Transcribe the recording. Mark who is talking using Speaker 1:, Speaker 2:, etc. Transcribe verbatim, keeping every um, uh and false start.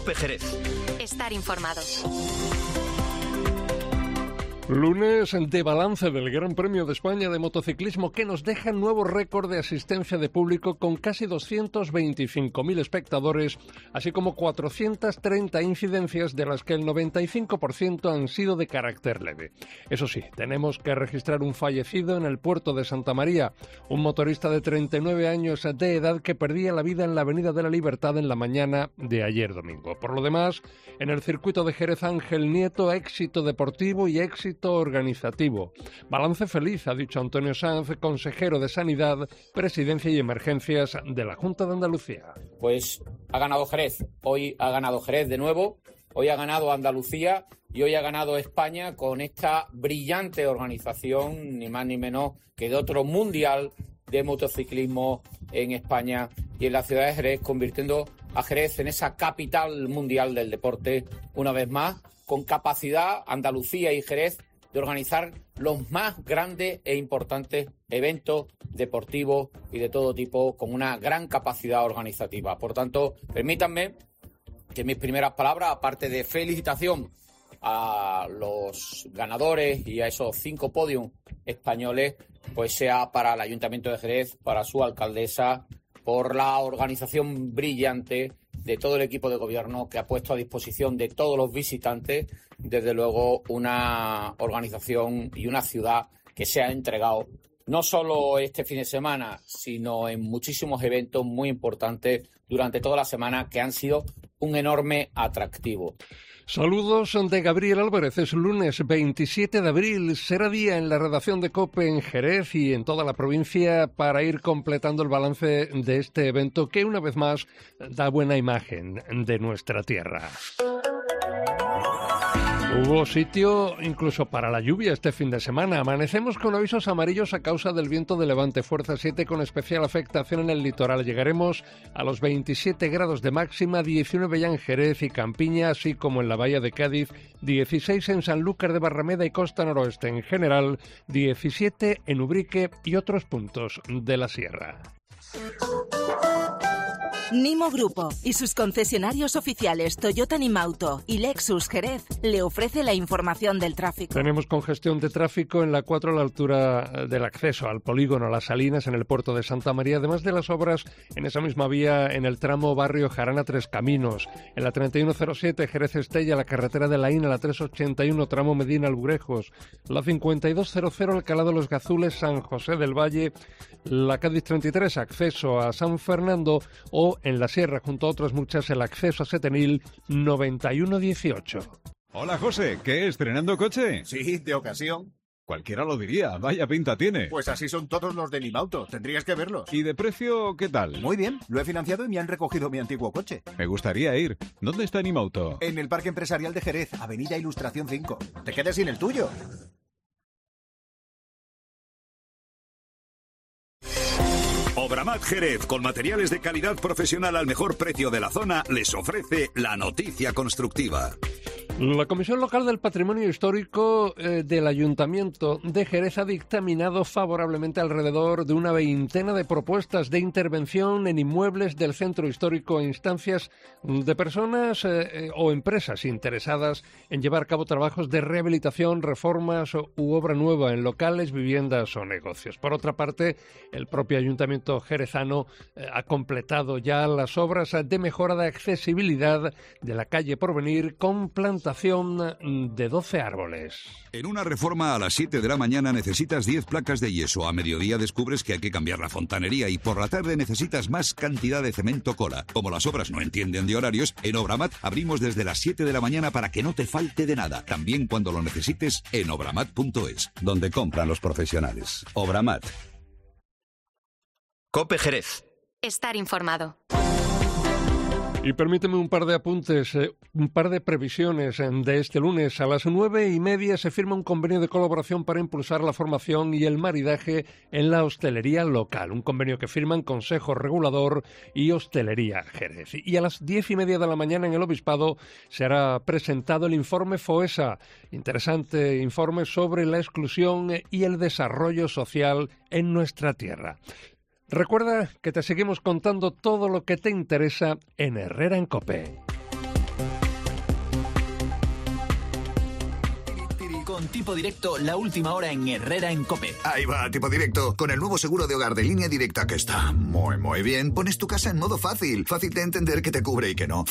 Speaker 1: COPE Jerez.
Speaker 2: Estar informado.
Speaker 3: Lunes de balance del Gran Premio de España de motociclismo, que nos deja nuevo récord de asistencia de público con casi doscientos veinticinco mil espectadores, así como cuatrocientas treinta incidencias, de las que el noventa y cinco por ciento han sido de carácter leve. Eso sí, tenemos que registrar un fallecido en el puerto de Santa María, un motorista de treinta y nueve años de edad que perdía la vida en la Avenida de la Libertad en la mañana de ayer domingo. Por lo demás, en el circuito de Jerez, Ángel Nieto, éxito deportivo y éxito organizativo. Balance feliz, ha dicho Antonio Sanz, consejero de Sanidad, Presidencia y Emergencias de la Junta de Andalucía.
Speaker 4: Pues ha ganado Jerez, hoy ha ganado Jerez de nuevo, hoy ha ganado Andalucía y hoy ha ganado España con esta brillante organización, ni más ni menos que de otro mundial de motociclismo en España y en la ciudad de Jerez, convirtiendo a Jerez en esa capital mundial del deporte una vez más, con capacidad Andalucía y Jerez de organizar los más grandes e importantes eventos deportivos y de todo tipo, con una gran capacidad organizativa. Por tanto, permítanme que mis primeras palabras, aparte de felicitación a los ganadores y a esos cinco podiums españoles, pues sea para el Ayuntamiento de Jerez, para su alcaldesa, por la organización brillante de todo el equipo de gobierno que ha puesto a disposición de todos los visitantes, desde luego, una organización y una ciudad que se ha entregado no solo este fin de semana, sino en muchísimos eventos muy importantes durante toda la semana que han sido un enorme atractivo.
Speaker 3: Saludos de Gabriel Álvarez. Es lunes veintisiete de abril. Será día en la redacción de COPE en Jerez y en toda la provincia para ir completando el balance de este evento que, una vez más, da buena imagen de nuestra tierra. Hubo sitio incluso para la lluvia este fin de semana. Amanecemos con avisos amarillos a causa del viento de levante fuerza siete, con especial afectación en el litoral. Llegaremos a los veintisiete grados de máxima, diecinueve ya en Jerez y Campiña, así como en la bahía de Cádiz, dieciséis en Sanlúcar de Barrameda y Costa Noroeste en general, diecisiete en Ubrique y otros puntos de la sierra.
Speaker 5: Nimo Grupo y sus concesionarios oficiales Toyota Nimauto y Lexus Jerez le ofrece la información del tráfico.
Speaker 3: Tenemos congestión de tráfico en la cuatro a la altura del acceso al polígono Las Salinas en el puerto de Santa María, además de las obras en esa misma vía en el tramo barrio Jarana Tres Caminos, en la treinta y uno cero siete Jerez Estella, la carretera de la I N A, la trescientos ochenta y uno tramo Medina Alburejos, la cincuenta y dos cero cero Alcalá de los Gazules San José del Valle, la Cádiz treinta y tres acceso a San Fernando, o en la sierra, junto a otras muchas, el acceso a Setenil noventa y uno dieciocho.
Speaker 6: Hola José, ¿qué? ¿Estrenando coche?
Speaker 7: Sí, de ocasión.
Speaker 6: Cualquiera lo diría, vaya pinta tiene.
Speaker 7: Pues así son todos los de Nimauto, tendrías que verlos.
Speaker 6: ¿Y de precio qué tal?
Speaker 7: Muy bien, lo he financiado y me han recogido mi antiguo coche.
Speaker 6: Me gustaría ir. ¿Dónde está Nimauto?
Speaker 7: En el Parque Empresarial de Jerez, Avenida Ilustración cinco. Te quedes sin el tuyo.
Speaker 1: Obramat Jerez, con materiales de calidad profesional al mejor precio de la zona, les ofrece la noticia constructiva.
Speaker 3: La Comisión Local del Patrimonio Histórico eh, del Ayuntamiento de Jerez ha dictaminado favorablemente alrededor de una veintena de propuestas de intervención en inmuebles del centro histórico e instancias de personas eh, o empresas interesadas en llevar a cabo trabajos de rehabilitación, reformas u obra nueva en locales, viviendas o negocios. Por otra parte, el propio Ayuntamiento jerezano eh, ha completado ya las obras de mejora de accesibilidad de la calle Porvenir con plantación de doce árboles.
Speaker 8: En una reforma a las siete de la mañana necesitas diez placas de yeso, a mediodía descubres que hay que cambiar la fontanería y por la tarde necesitas más cantidad de cemento cola. Como las obras no entienden de horarios, en Obramat abrimos desde las siete de la mañana para que no te falte de nada. También cuando lo necesites en obramat punto es, donde compran los profesionales. Obramat.
Speaker 1: COPE Jerez.
Speaker 2: Estar informado.
Speaker 3: Y permíteme un par de apuntes, eh, un par de previsiones eh, de este lunes. A las nueve y media se firma un convenio de colaboración para impulsar la formación y el maridaje en la hostelería local. Un convenio que firman Consejo Regulador y Hostelería Jerez. Y a las diez y media de la mañana en el Obispado será presentado el informe FOESA. Interesante informe sobre la exclusión y el desarrollo social en nuestra tierra. Recuerda que te seguimos contando todo lo que te interesa en Herrera en COPE.
Speaker 9: Con Tipo Directo, la última hora en Herrera en COPE.
Speaker 10: Ahí va, Tipo Directo. Con el nuevo seguro de hogar de Línea Directa que está muy, muy bien, pones tu casa en modo fácil. Fácil de entender que te cubre y que no.